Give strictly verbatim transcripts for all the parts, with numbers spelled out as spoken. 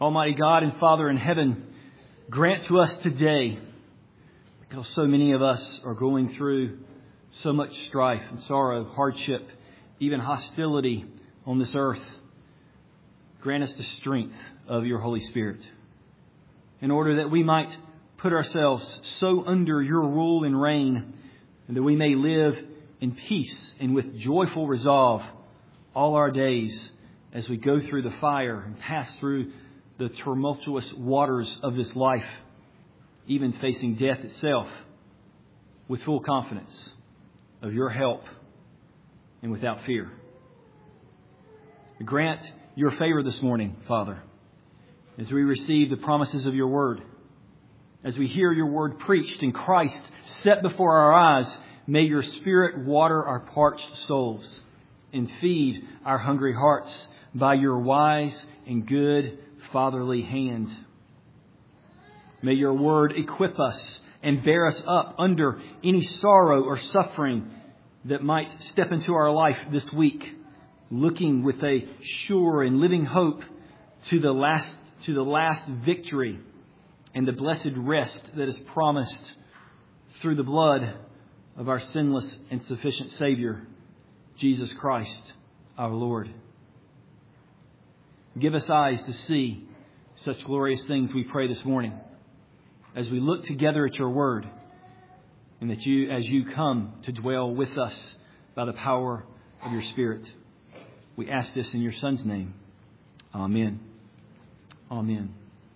Almighty God and Father in heaven, grant to us today, because so many of us are going through so much strife and sorrow, hardship, even hostility on this earth. Grant us the strength of your Holy Spirit in order that we might put ourselves so under your rule and reign, and that we may live in peace and with joyful resolve all our days as we go through the fire and pass through the tumultuous waters of this life, even facing death itself, with full confidence of your help and without fear. Grant your favor this morning, Father, as we receive the promises of your word, as we hear your word preached and Christ set before our eyes. May your Spirit water our parched souls and feed our hungry hearts by your wise and good fatherly hand. May your word equip us and bear us up under any sorrow or suffering that might step into our life this week, looking with a sure and living hope to the last to the last victory and the blessed rest that is promised through the blood of our sinless and sufficient Savior, Jesus Christ, our Lord. Give us eyes to see such glorious things, we pray this morning, as we look together at your word, and that you, as you come to dwell with us by the power of your Spirit. We ask this in your Son's name. Amen. Amen.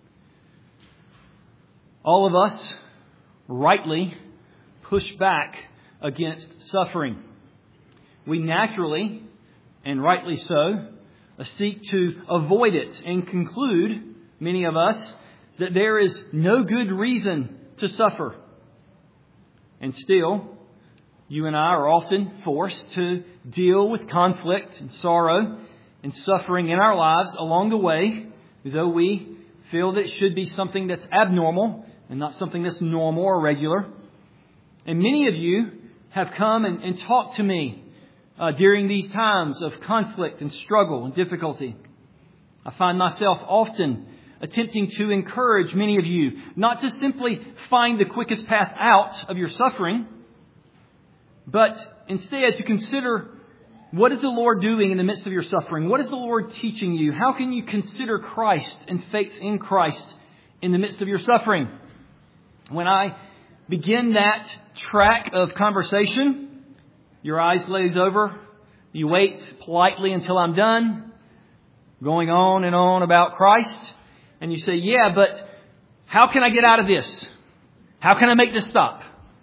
All of us rightly push back against suffering. We naturally, and rightly so, seek to avoid it and conclude, many of us, that there is no good reason to suffer. And still, you and I are often forced to deal with conflict and sorrow and suffering in our lives along the way, though we feel that it should be something that's abnormal and not something that's normal or regular. And many of you have come and, and talked to me Uh, during these times of conflict and struggle and difficulty. I find myself often attempting to encourage many of you not to simply find the quickest path out of your suffering, but instead to consider, what is the Lord doing in the midst of your suffering? What is the Lord teaching you? How can you consider Christ and faith in Christ in the midst of your suffering? When I begin that track of conversation, your eyes glaze over. You wait politely until I'm done, going on and on about Christ. And you say, yeah, but how can I get out of this? How can I make this stop?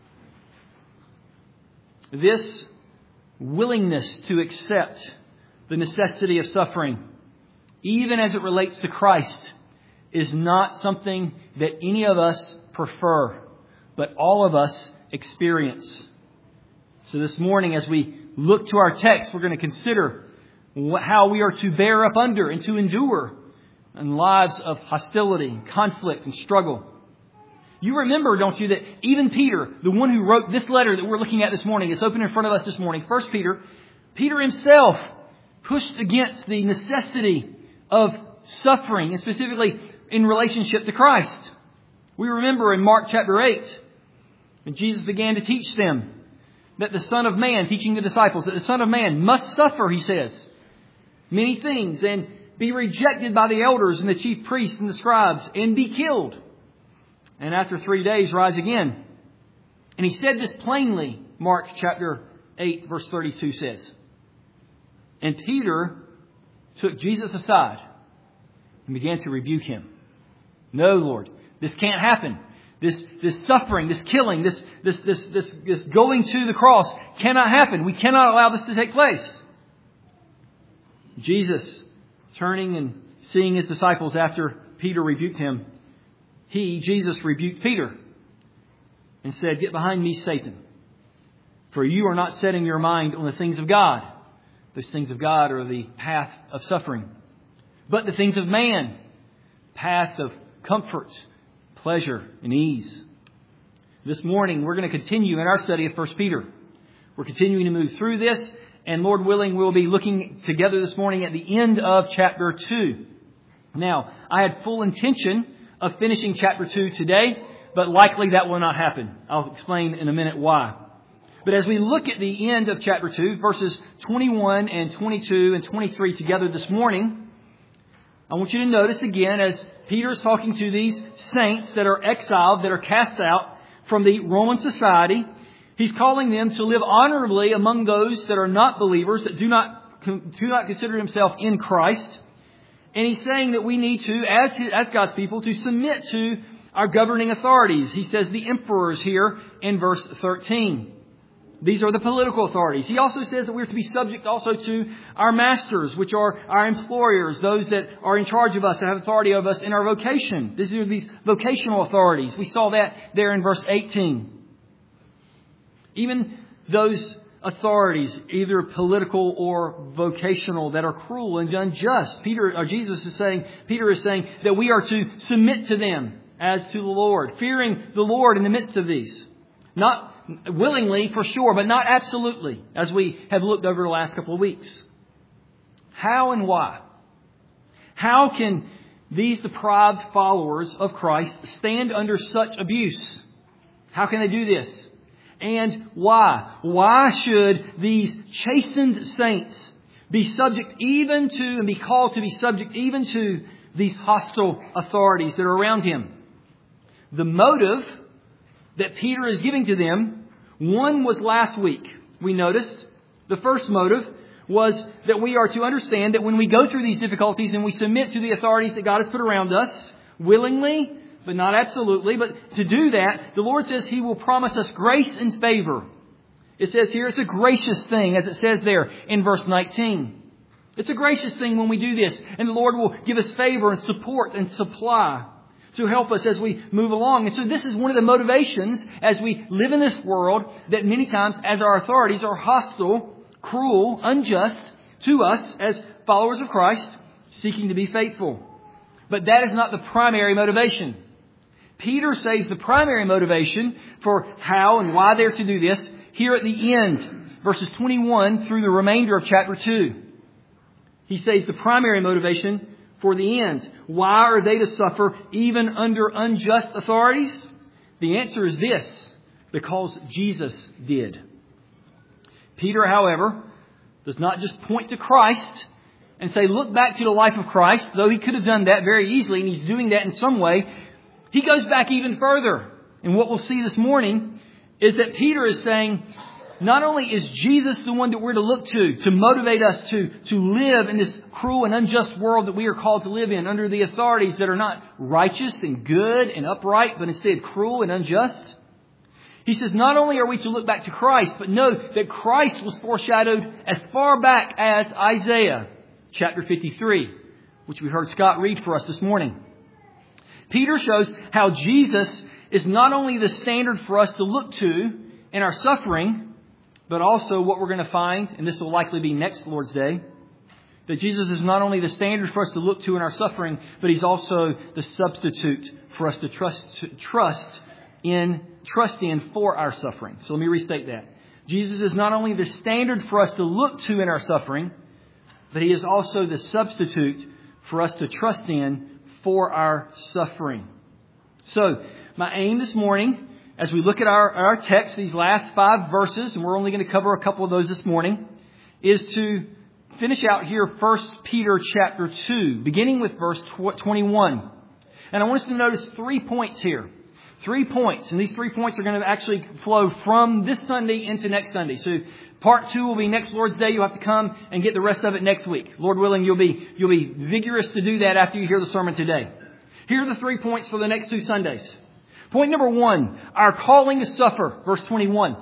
This willingness to accept the necessity of suffering, even as it relates to Christ, is not something that any of us prefer, but all of us experience. So this morning, as we look to our text, we're going to consider how we are to bear up under and to endure in lives of hostility, conflict, and struggle. You remember, don't you, that even Peter, the one who wrote this letter that we're looking at this morning, it's open in front of us this morning, First Peter, Peter himself pushed against the necessity of suffering, and specifically in relationship to Christ. We remember in Mark chapter eight, when Jesus began to teach them that the Son of Man, teaching the disciples, that the Son of Man must suffer, he says, many things, and be rejected by the elders and the chief priests and the scribes, and be killed, and after three days rise again. And he said this plainly, Mark chapter eight, verse thirty-two says. And Peter took Jesus aside and began to rebuke him. No, Lord, this can't happen. This, this suffering, this killing, this, this, this, this, this going to the cross cannot happen. We cannot allow this to take place. Jesus, turning and seeing his disciples after Peter rebuked him, he, Jesus, rebuked Peter and said, "Get behind me, Satan, for you are not setting your mind on the things of God." Those things of God are the path of suffering, but the things of man, path of comfort, pleasure, and ease. This morning, we're going to continue in our study of First Peter. We're continuing to move through this, and Lord willing, we'll be looking together this morning at the end of chapter two. Now, I had full intention of finishing chapter two today, but likely that will not happen. I'll explain in a minute why. But as we look at the end of chapter two, verses twenty-one and twenty-two and twenty-three together this morning, I want you to notice again as Peter is talking to these saints that are exiled, that are cast out from the Roman society, he's calling them to live honorably among those that are not believers, that do not, do not consider themselves in Christ. And he's saying that we need to, as, as God's people, to submit to our governing authorities. He says the emperors here in verse thirteen. These are the political authorities. He also says that we're to be subject also to our masters, which are our employers, those that are in charge of us and have authority over us in our vocation. These are these vocational authorities. We saw that there in verse eighteen. Even those authorities, either political or vocational, that are cruel and unjust. Peter, or Jesus is saying, Peter is saying that we are to submit to them as to the Lord, fearing the Lord in the midst of these. Not willingly, for sure, but not absolutely, as we have looked over the last couple of weeks. How and why? How can these deprived followers of Christ stand under such abuse? How can they do this? And why? Why should these chastened saints be subject even to, and be called to be subject even to, these hostile authorities that are around him? The motive that Peter is giving to them, one was last week. We noticed the first motive was that we are to understand that when we go through these difficulties and we submit to the authorities that God has put around us, willingly, but not absolutely, but to do that, the Lord says He will promise us grace and favor. It says here it's a gracious thing, as it says there in verse nineteen. It's a gracious thing when we do this, and the Lord will give us favor and support and supply to help us as we move along. And so this is one of the motivations as we live in this world, that many times as our authorities are hostile, cruel, unjust to us as followers of Christ, seeking to be faithful. But that is not the primary motivation. Peter says the primary motivation for how and why they're to do this here at the end, verses twenty-one through the remainder of chapter two. He says the primary motivation for the end. Why are they to suffer even under unjust authorities? The answer is this: because Jesus did. Peter, however, does not just point to Christ and say, look back to the life of Christ, though he could have done that very easily, and he's doing that in some way. He goes back even further. And what we'll see this morning is that Peter is saying, not only is Jesus the one that we're to look to, to motivate us to, to live in this cruel and unjust world that we are called to live in, under the authorities that are not righteous and good and upright, but instead cruel and unjust. He says, not only are we to look back to Christ, but note that Christ was foreshadowed as far back as Isaiah chapter fifty-three, which we heard Scott read for us this morning. Peter shows how Jesus is not only the standard for us to look to in our suffering, but also what we're going to find, and this will likely be next Lord's Day, that Jesus is not only the standard for us to look to in our suffering, but He's also the substitute for us to trust, to trust in, trust in for our suffering. So let me restate that. Jesus is not only the standard for us to look to in our suffering, but He is also the substitute for us to trust in for our suffering. So, my aim this morning, as we look at our, our text, these last five verses, and we're only going to cover a couple of those this morning, is to finish out here First Peter chapter two, beginning with verse twenty-one. And I want us to notice three points here. Three points. And these three points are going to actually flow from this Sunday into next Sunday. So part two will be next Lord's Day. You'll have to come and get the rest of it next week. Lord willing, you'll be, you'll be vigorous to do that after you hear the sermon today. Here are the three points for the next two Sundays. Point number one, our calling to suffer. Verse twenty-one.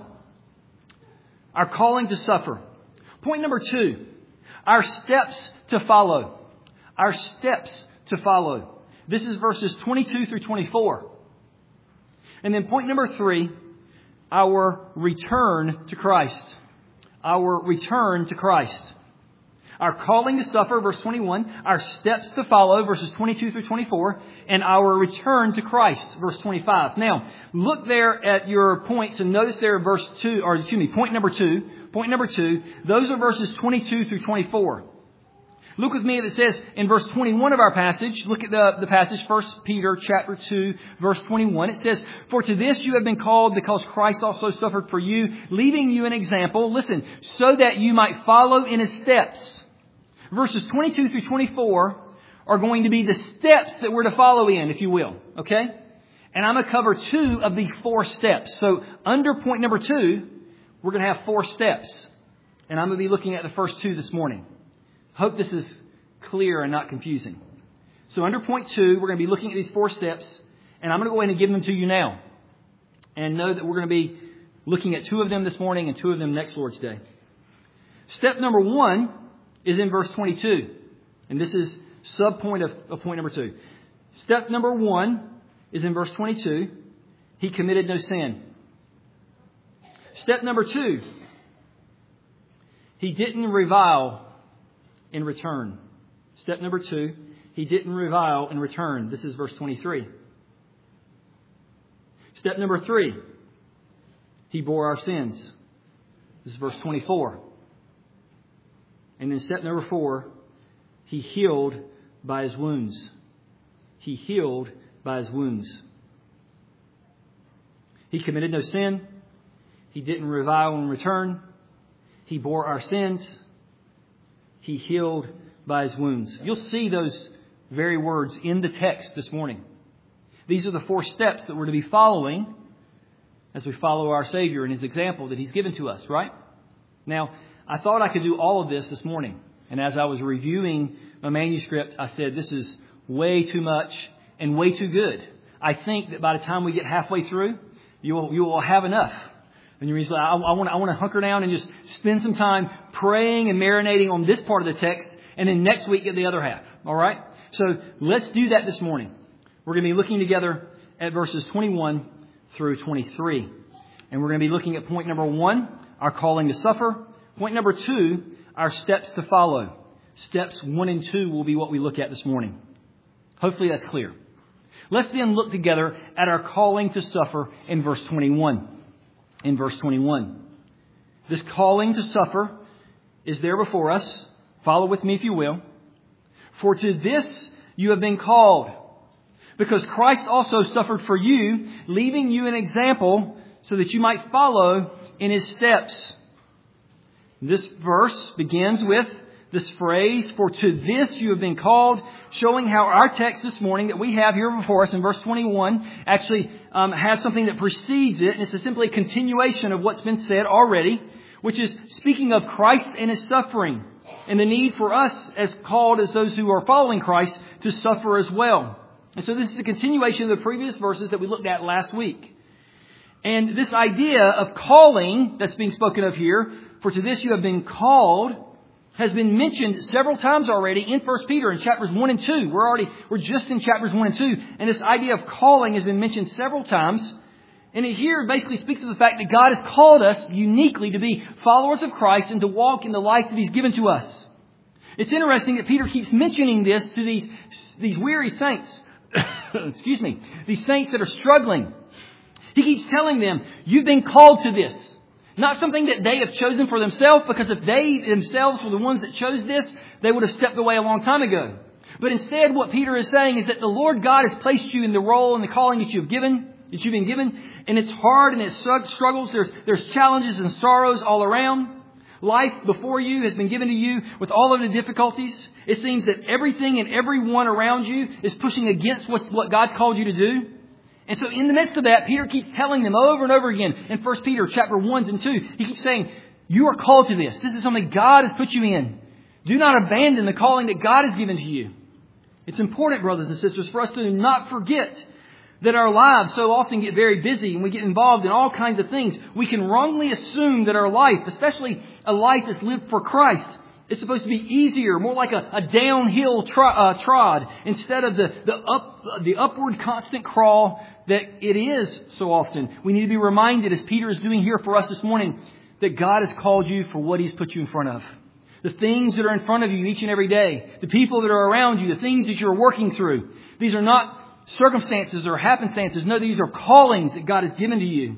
Our calling to suffer. Point number two, our steps to follow. Our steps to follow. This is verses twenty-two through twenty-four. And then point number three, our return to Christ. Our return to Christ. Our calling to suffer, verse twenty-one. Our steps to follow, verses twenty-two through twenty-four. And our return to Christ, verse twenty-five. Now, look there at your points and notice there verse two, or excuse me, point number two. Point number two, those are verses twenty-two through twenty-four. Look with me at it says in verse twenty-one of our passage. Look at the, the passage, First Peter chapter two, verse twenty-one. It says, "For to this you have been called, because Christ also suffered for you, leaving you an example," listen, "so that you might follow in His steps." Verses twenty-two through twenty-four are going to be the steps that we're to follow in, if you will. Okay? And I'm going to cover two of the four steps. So under point number two, we're going to have four steps. And I'm going to be looking at the first two this morning. Hope this is clear and not confusing. So under point two, we're going to be looking at these four steps, and I'm going to go ahead and give them to you now. And know that we're going to be looking at two of them this morning and two of them next Lord's Day. Step number one is in verse twenty-two. And this is sub-point of, of point number two. Step number one is in verse twenty-two. He committed no sin. Step number two, he didn't revile in return. Step number two, he didn't revile in return. This is verse twenty-three. Step number three, he bore our sins. This is verse twenty-four. And then step number four, he healed by His wounds. He healed by His wounds. He committed no sin. He didn't revile in return. He bore our sins. He healed by His wounds. You'll see those very words in the text this morning. These are the four steps that we're to be following as we follow our Savior and His example that He's given to us, right? Now, I thought I could do all of this this morning. And as I was reviewing my manuscript, I said, this is way too much and way too good. I think that by the time we get halfway through, you will, you will have enough. And you're like, I, I want to I want to hunker down and just spend some time praying and marinating on this part of the text, and then next week get the other half. All right? So let's do that this morning. We're going to be looking together at verses twenty-one through twenty-three. And we're going to be looking at point number one, our calling to suffer. Point number two, our steps to follow. Steps one and two will be what we look at this morning. Hopefully that's clear. Let's then look together at our calling to suffer in verse twenty-one. In verse twenty-one. This calling to suffer is there before us. Follow with me if you will. "For to this you have been called, because Christ also suffered for you, leaving you an example so that you might follow in His steps." This verse begins with this phrase, "For to this you have been called," showing how our text this morning that we have here before us in verse twenty-one actually um, has something that precedes it. And it's a simply a continuation of what's been said already, which is speaking of Christ and His suffering and the need for us as called as those who are following Christ to suffer as well. And so this is a continuation of the previous verses that we looked at last week. And this idea of calling that's being spoken of here, "For to this you have been called," has been mentioned several times already in First Peter in chapters one and two. We're already, we're just in chapters one and two. And this idea of calling has been mentioned several times. And it here basically speaks of the fact that God has called us uniquely to be followers of Christ and to walk in the life that He's given to us. It's interesting that Peter keeps mentioning this to these, these weary saints. Excuse me. These saints that are struggling. He keeps telling them, you've been called to this. Not something that they have chosen for themselves, because if they themselves were the ones that chose this, they would have stepped away a long time ago. But instead, what Peter is saying is that the Lord God has placed you in the role and the calling that you've given, that you've been given. And it's hard and it's struggles. There's, there's challenges and sorrows all around. Life before you has been given to you with all of the difficulties. It seems that everything and everyone around you is pushing against what, what God's called you to do. And so in the midst of that, Peter keeps telling them over and over again in First Peter chapter one and two, he keeps saying, you are called to this. This is something God has put you in. Do not abandon the calling that God has given to you. It's important, brothers and sisters, for us to not forget that our lives so often get very busy and we get involved in all kinds of things. We can wrongly assume that our life, especially a life that's lived for Christ, is supposed to be easier, more like a, a downhill tro- uh, trod, instead of the, the, up, the upward constant crawl that it is so often. We need to be reminded, as Peter is doing here for us this morning, that God has called you for what He's put you in front of. The things that are in front of you each and every day, the people that are around you, the things that you're working through. These are not circumstances or happenstances. No, these are callings that God has given to you.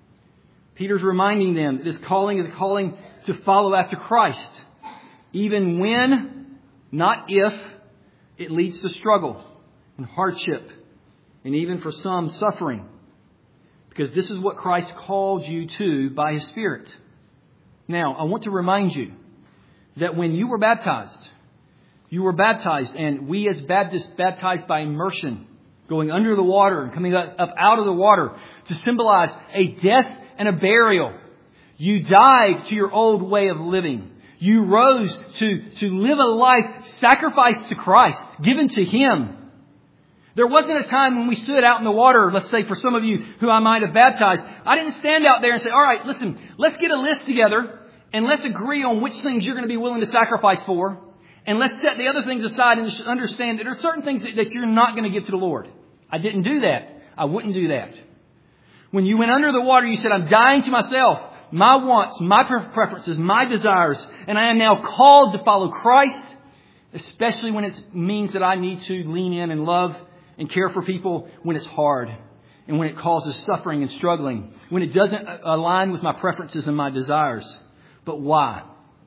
Peter's reminding them that this calling is a calling to follow after Christ, even when not if, it leads to struggle and hardship and even for some suffering. Because this is what Christ called you to by His Spirit. Now, I want to remind you that when you were baptized, you were baptized, and we as Baptists baptized by immersion, going under the water and coming up out of the water to symbolize a death and a burial. You died to your old way of living. You rose to, to live a life sacrificed to Christ, given to Him. There wasn't a time when we stood out in the water, let's say for some of you who I might have baptized, I didn't stand out there and say, all right, listen, let's get a list together and let's agree on which things you're going to be willing to sacrifice for. And let's set the other things aside and understand that there are certain things that, that you're not going to give to the Lord. I didn't do that. I wouldn't do that. When you went under the water, you said, I'm dying to myself, my wants, my preferences, my desires, and I am now called to follow Christ, especially when it means that I need to lean in and love and care for people when it's hard and when it causes suffering and struggling, when it doesn't align with my preferences and my desires. But why?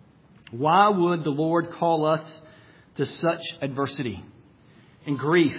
Why would the Lord call us to such adversity and grief?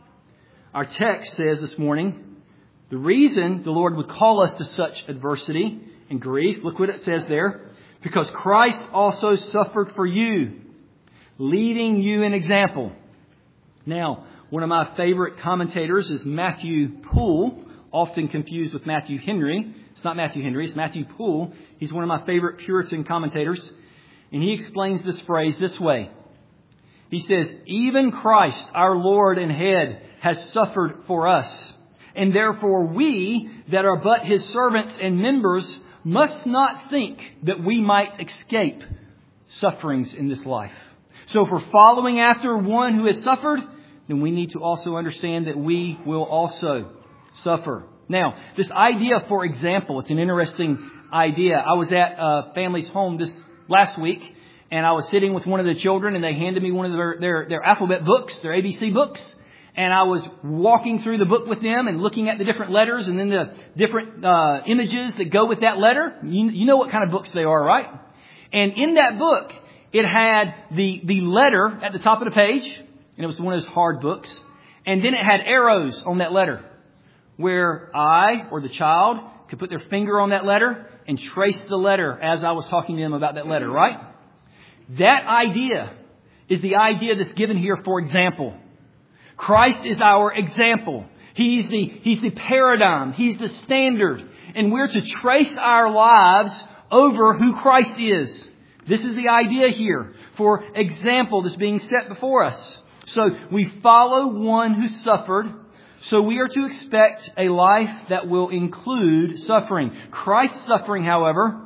Our text says this morning, the reason the Lord would call us to such adversity and grief, look what it says there, because Christ also suffered for you, leading you an example. Now, one of my favorite commentators is Matthew Poole, often confused with Matthew Henry. It's not Matthew Henry, it's Matthew Poole. He's one of my favorite Puritan commentators. And he explains this phrase this way. He says, even Christ, our Lord and Head, has suffered for us. And therefore we, that are but His servants and members, must not think that we might escape sufferings in this life. So if we're following after one who has suffered, then we need to also understand that we will also suffer. Now, this idea, for example, it's an interesting idea. I was at a family's home this last week, and I was sitting with one of the children, and they handed me one of their, their, their alphabet books, their A B C books. And I was walking through the book with them and looking at the different letters and then the different uh, images that go with that letter. You, you know what kind of books they are, right? And in that book, it had the, the letter at the top of the page. And it was one of those hard books. And then it had arrows on that letter where I or the child could put their finger on that letter and trace the letter as I was talking to them about that letter, right? That idea is the idea that's given here, for example. Christ is our example. He's the, he's the paradigm. He's the standard. And we're to trace our lives over who Christ is. This is the idea here for example that's being set before us. So we follow one who suffered. So we are to expect a life that will include suffering. Christ's suffering, however,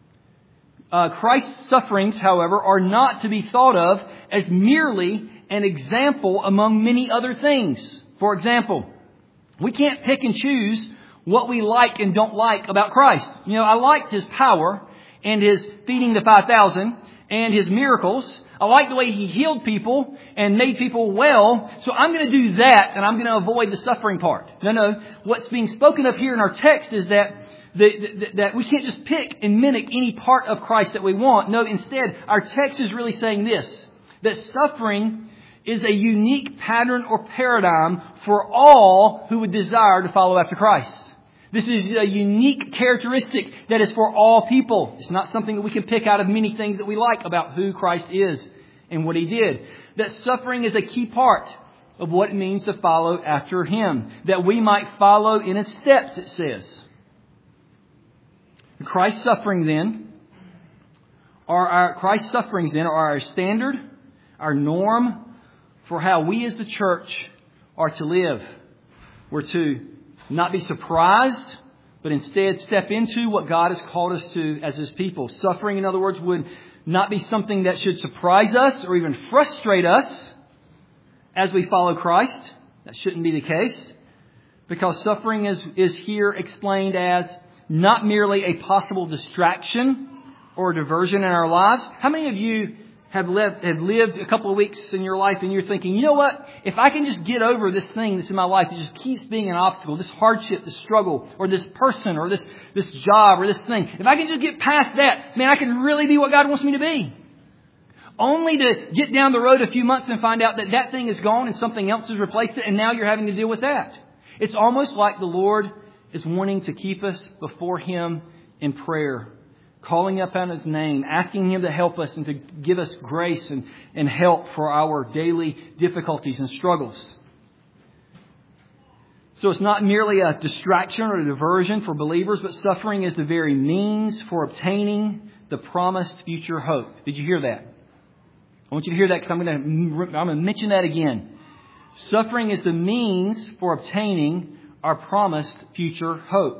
uh, Christ's sufferings, however, are not to be thought of as merely an example among many other things. For example, we can't pick and choose what we like and don't like about Christ. You know, I liked His power and His feeding the five thousand and His miracles. I like the way He healed people and made people well. So I'm going to do that and I'm going to avoid the suffering part. No, no. What's being spoken of here in our text is that the, that we can't just pick and mimic any part of Christ that we want. No, instead, our text is really saying this, that suffering is a unique pattern or paradigm for all who would desire to follow after Christ. This is a unique characteristic that is for all people. It's not something that we can pick out of many things that we like about who Christ is and what He did. That suffering is a key part of what it means to follow after Him. That we might follow in His steps, it says. Christ's suffering then, are our Christ's sufferings then are our standard, our norm, for how we as the church are to live. We're to not be surprised, but instead step into what God has called us to as His people. Suffering, in other words, would not be something that should surprise us or even frustrate us as we follow Christ. That shouldn't be the case, because suffering is, is here explained as not merely a possible distraction or diversion in our lives. How many of you have lived, have lived a couple of weeks in your life and you're thinking, you know what? If I can just get over this thing that's in my life that just keeps being an obstacle, this hardship, this struggle, or this person, or this, this job, or this thing. If I can just get past that, man, I can really be what God wants me to be. only to get down the road a few months and find out that that thing is gone and something else has replaced it, and now you're having to deal with that. It's almost like the Lord is wanting to keep us before Him in prayer, calling up on His name, asking Him to help us and to give us grace and, and help for our daily difficulties and struggles. So it's not merely a distraction or a diversion for believers, but suffering is the very means for obtaining the promised future hope. Did you hear that? I want you to hear that because I'm going to, I'm going to mention that again. Suffering is the means for obtaining our promised future hope.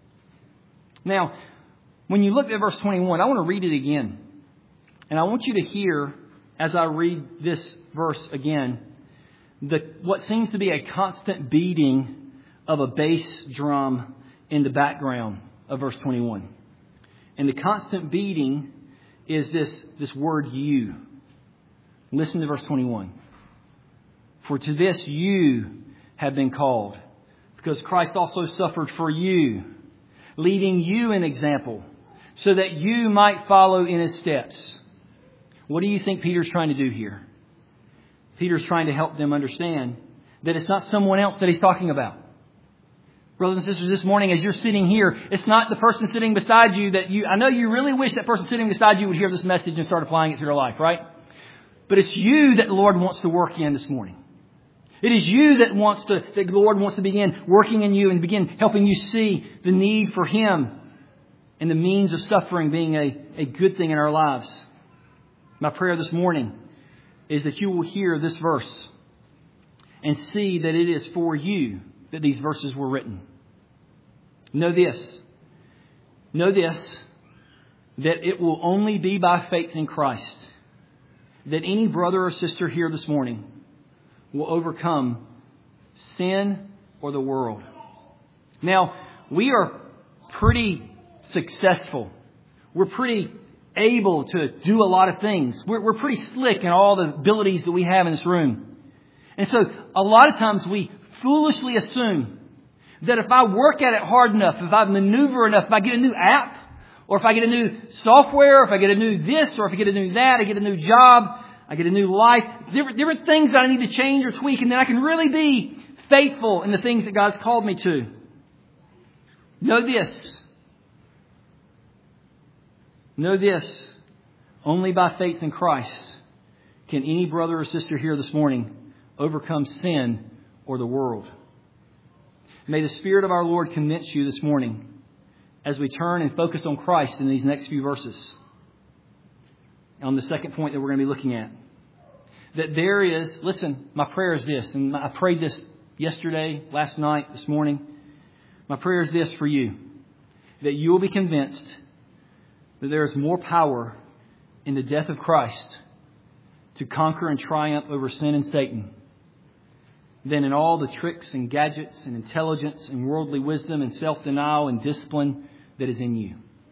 Now, when you look at verse twenty-one, I want to read it again. And I want you to hear, as I read this verse again, the, what seems to be a constant beating of a bass drum in the background of verse twenty-one. And the constant beating is this, this word you. Listen to verse twenty-one. For to this you have been called, because Christ also suffered for you, leading you an example, so that you might follow in His steps. What do you think Peter's trying to do here? Peter's trying to help them understand that it's not someone else that he's talking about. Brothers and sisters, this morning as you're sitting here, it's not the person sitting beside you that you... I know you really wish that person sitting beside you would hear this message and start applying it to their life, right? But it's you that the Lord wants to work in this morning. It is you that wants to, that the Lord wants to begin working in you and begin helping you see the need for Him and the means of suffering being a, a good thing in our lives. My prayer this morning is that you will hear this verse and see that it is for you that these verses were written. Know this. Know this, that it will only be by faith in Christ that any brother or sister here this morning will overcome sin or the world. Now, we are pretty successful. We're pretty able to do a lot of things. We're, we're pretty slick in all the abilities that we have in this room. And so a lot of times we foolishly assume that if I work at it hard enough, if I maneuver enough, if I get a new app, or if I get a new software, or if I get a new this, or if I get a new that, I get a new job, I get a new life, different, different things that I need to change or tweak, and then I can really be faithful in the things that God's called me to. Know this. Know this. Only by faith in Christ can any brother or sister here this morning overcome sin or the world. May the Spirit of our Lord convince you this morning as we turn and focus on Christ in these next few verses. On the second point that we're going to be looking at. That there is, listen, my prayer is this, and I prayed this yesterday, last night, this morning. My prayer is this for you. That you will be convinced that there is more power in the death of Christ to conquer and triumph over sin and Satan than in all the tricks and gadgets and intelligence and worldly wisdom and self-denial and discipline that is in you.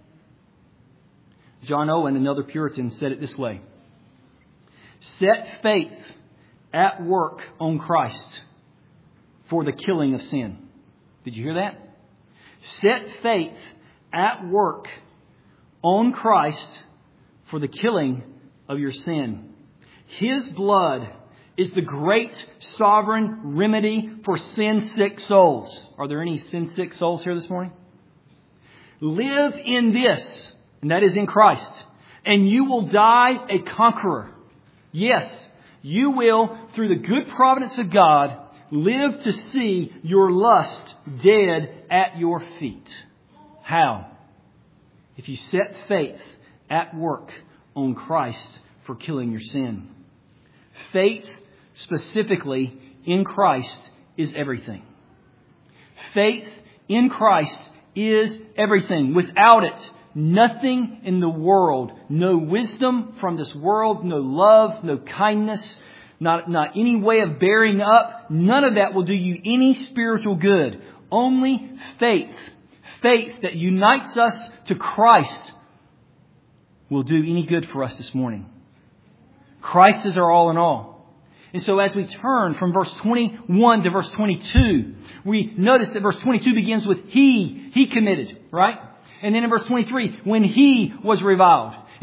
John Owen, another Puritan, said it this way. Set faith at work on Christ for the killing of sin. Did you hear that? Set faith at work on Christ for the killing of your sin. His blood is the great sovereign remedy for sin-sick souls. Are there any sin-sick souls here this morning? Live in this, and that is in Christ, and you will die a conqueror. Yes, you will, through the good providence of God, live to see your lust dead at your feet. How? If you set faith at work on Christ for killing your sin. Faith, specifically in Christ, is everything. Faith in Christ is everything. Without it, nothing in the world, no wisdom from this world, no love, no kindness, not, not any way of bearing up, none of that will do you any spiritual good. Only faith, faith that unites us to Christ, will do any good for us this morning. Christ is our all in all. And so as we turn from verse twenty-one to verse twenty-two, we notice that verse twenty-two begins with He, He committed, right? And then in verse twenty-three, when He was reviled.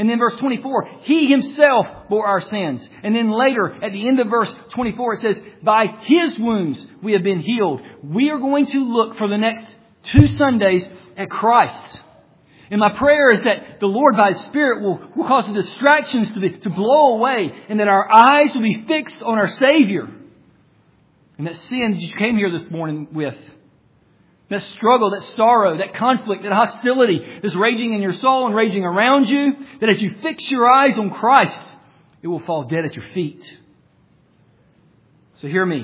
And then verse twenty-four, He Himself bore our sins. And then later, at the end of verse twenty-four, it says, by His wounds we have been healed. We are going to look for the next two Sundays at Christ. And my prayer is that the Lord, by His Spirit, will, will cause the distractions to, be, to blow away, and that our eyes will be fixed on our Savior. And that sin that you came here this morning with, that struggle, that sorrow, that conflict, that hostility that's raging in your soul and raging around you, that as you fix your eyes on Christ, it will fall dead at your feet. So hear me.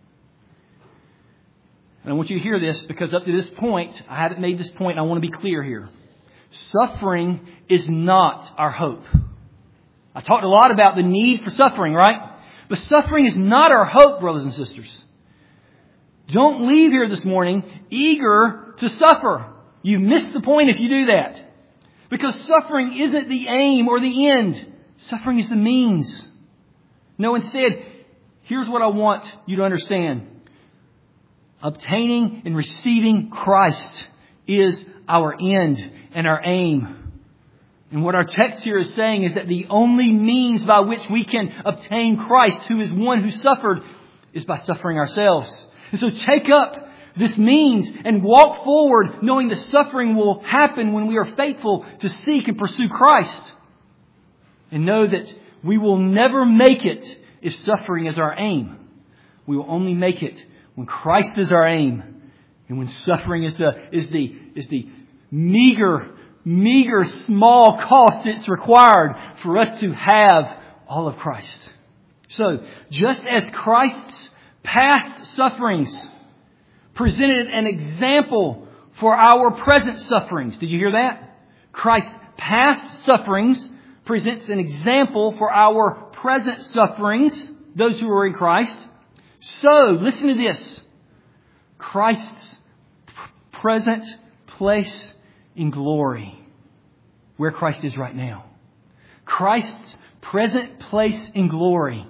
And I want you to hear this, because up to this point, I haven't made this point, and I want to be clear here. Suffering is not our hope. I talked a lot about the need for suffering, right? But suffering is not our hope, brothers and sisters. Don't leave here this morning eager to suffer. You've missed the point if you do that. Because suffering isn't the aim or the end. Suffering is the means. No, instead, here's what I want you to understand. Obtaining and receiving Christ is our end and our aim. And what our text here is saying is that the only means by which we can obtain Christ, who is one who suffered, is by suffering ourselves. And so take up this means and walk forward knowing the suffering will happen when we are faithful to seek and pursue Christ. And know that we will never make it if suffering is our aim. We will only make it when Christ is our aim, and when suffering is the is the is the meager, meager, small cost that's required for us to have all of Christ. So, just as Christ's past sufferings presented an example for our present sufferings. Did you hear that? Christ's past sufferings presents an example for our present sufferings, those who are in Christ. So, listen to this. Christ's present place in glory, where Christ is right now. Christ's present place in glory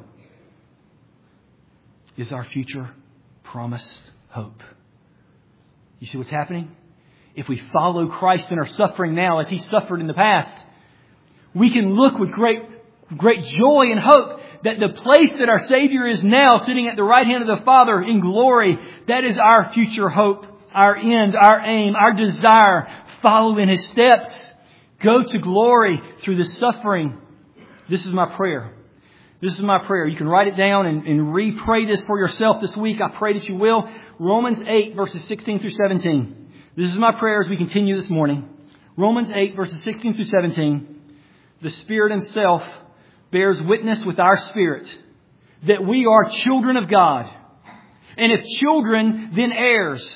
is our future promised hope. You see what's happening? If we follow Christ in our suffering now as He suffered in the past, we can look with great, great joy and hope that the place that our Savior is now, sitting at the right hand of the Father in glory, that is our future hope, our end, our aim, our desire. Follow in His steps. Go to glory through the suffering. This is my prayer. This is my prayer. You can write it down and, and re-pray this for yourself this week. I pray that you will. Romans eight, verses sixteen through seventeen. This is my prayer as we continue this morning. Romans eight, verses sixteen through seventeen. The Spirit Himself bears witness with our spirit that we are children of God. And if children, then heirs.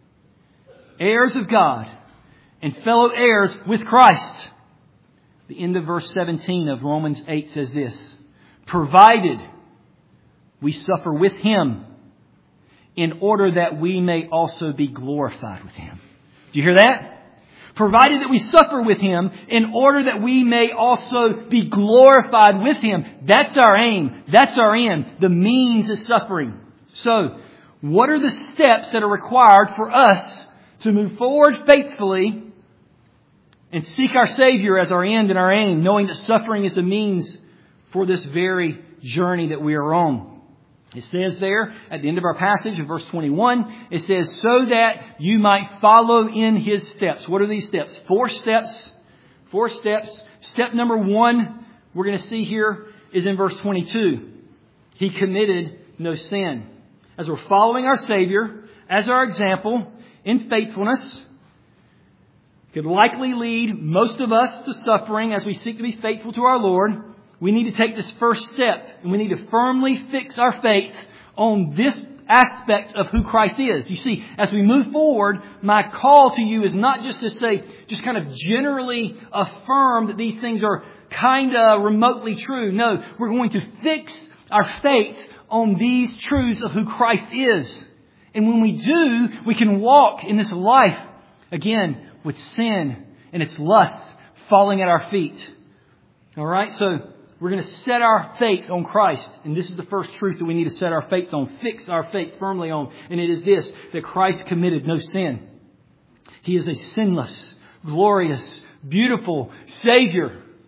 Heirs of God. And fellow heirs with Christ. The end of verse seventeen of Romans eight says this. Provided we suffer with Him in order that we may also be glorified with Him. Do you hear that? Provided that we suffer with Him in order that we may also be glorified with Him. That's our aim. That's our end. The means is suffering. So, what are the steps that are required for us to move forward faithfully and seek our Savior as our end and our aim, knowing that suffering is the means for this very journey that we are on? It says there at the end of our passage in verse twenty-one, it says, so that you might follow in His steps. What are these steps? Four steps. Four steps. Step number one, we're going to see here, is in verse twenty-two. He committed no sin. As we're following our Savior as our example in faithfulness, could likely lead most of us to suffering as we seek to be faithful to our Lord. We need to take this first step, and we need to firmly fix our faith on this aspect of who Christ is. You see, as we move forward, my call to you is not just to say, just kind of generally affirm that these things are kind of remotely true. No, we're going to fix our faith on these truths of who Christ is. And when we do, we can walk in this life, again, with sin and its lust falling at our feet. All right, so we're going to set our faith on Christ. And this is the first truth that we need to set our faith on, fix our faith firmly on. And it is this, that Christ committed no sin. He is a sinless, glorious, beautiful Savior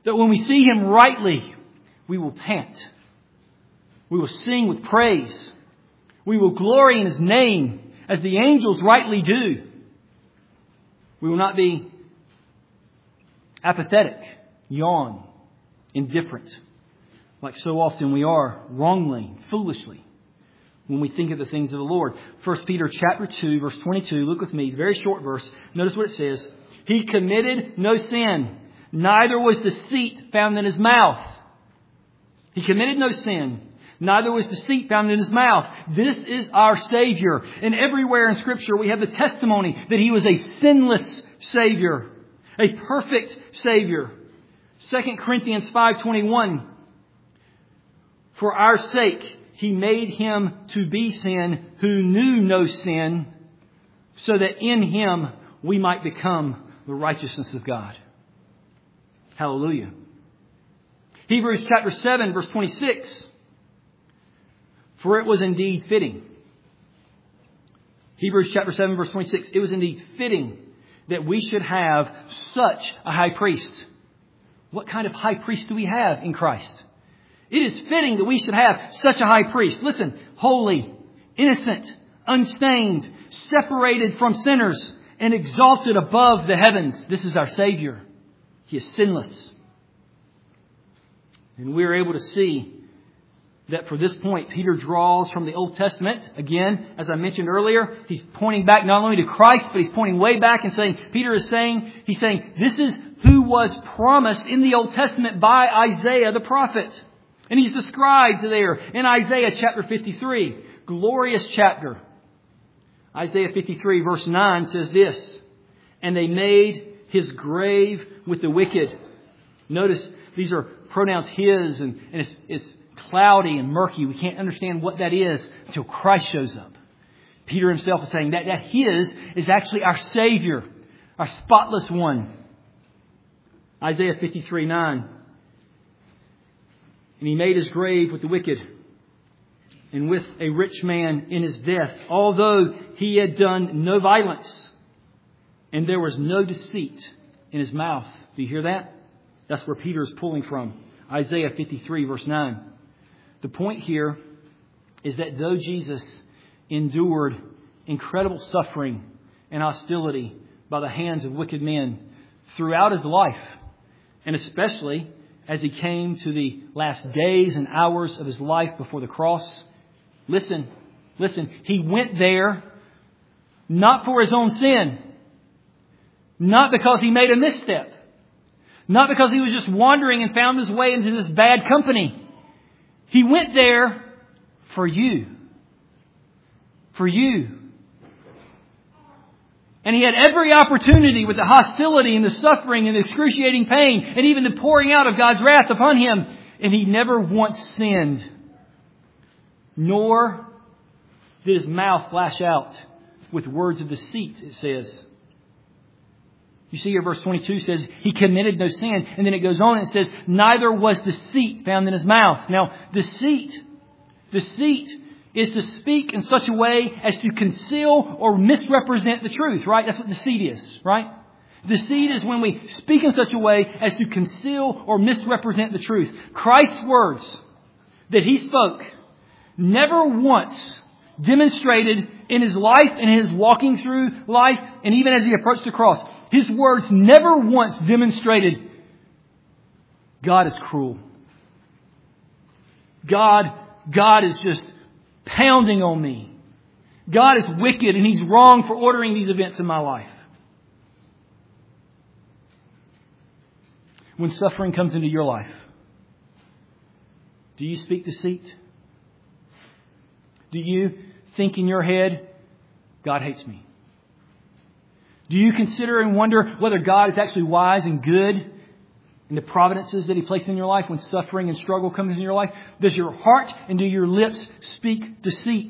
that when we see Him rightly, we will pant. We will sing with praise. We will glory in His name as the angels rightly do. We will not be apathetic, yawn, indifferent, like so often we are wrongly, foolishly, when we think of the things of the Lord. First Peter chapter two, verse twenty-two. Look with me, very short verse. Notice what it says. He committed no sin, neither was deceit found in His mouth. He committed no sin, neither was deceit found in His mouth. This is our Savior. And everywhere in Scripture we have the testimony that He was a sinless Savior, a perfect Savior. Second Corinthians five twenty-one. For our sake He made Him to be sin who knew no sin, so that in Him we might become the righteousness of God. Hallelujah. Hebrews chapter seven, verse twenty-six. For it was indeed fitting. Hebrews chapter seven, verse twenty-six. It was indeed fitting that we should have such a high priest. What kind of high priest do we have in Christ? It is fitting that we should have such a high priest. Listen, holy, innocent, unstained, separated from sinners, and exalted above the heavens. This is our Savior. He is sinless. And we are able to see that for this point, Peter draws from the Old Testament. Again, as I mentioned earlier, he's pointing back not only to Christ, but he's pointing way back and saying, Peter is saying, he's saying, this is who was promised in the Old Testament by Isaiah the prophet. And he's described there in Isaiah chapter fifty-three. Glorious chapter. Isaiah fifty-three verse nine says this. And they made His grave with the wicked. Notice these are pronouns His, and, and it's, it's cloudy and murky. We can't understand what that is until Christ shows up. Peter himself is saying that, that His is actually our Savior, our spotless one. Isaiah fifty-three nine. And He made His grave with the wicked and with a rich man in his death, although he had done no violence and there was no deceit in his mouth. Do you hear that? That's where Peter is pulling from. Isaiah fifty-three verse nine. The point here is that though Jesus endured incredible suffering and hostility by the hands of wicked men throughout His life, and especially as He came to the last days and hours of His life before the cross, listen, listen, He went there not for His own sin, not because He made a misstep, not because He was just wandering and found His way into this bad company. He went there for you. For you. And He had every opportunity with the hostility and the suffering and the excruciating pain and even the pouring out of God's wrath upon Him. And He never once sinned. Nor did His mouth flash out with words of deceit, it says. You see here verse twenty-two says, He committed no sin. And then it goes on and it says, neither was deceit found in His mouth. Now, deceit, deceit is to speak in such a way as to conceal or misrepresent the truth, right? That's what deceit is, right? Deceit is when we speak in such a way as to conceal or misrepresent the truth. Christ's words that He spoke never once demonstrated in His life and His walking through life, and even as He approached the cross, His words never once demonstrated God is cruel. God, God is just pounding on me. God is wicked and He's wrong for ordering these events in my life. When suffering comes into your life, do you speak deceit? Do you think in your head, God hates me? Do you consider and wonder whether God is actually wise and good in the providences that He placed in your life when suffering and struggle comes in your life? Does your heart and do your lips speak deceit?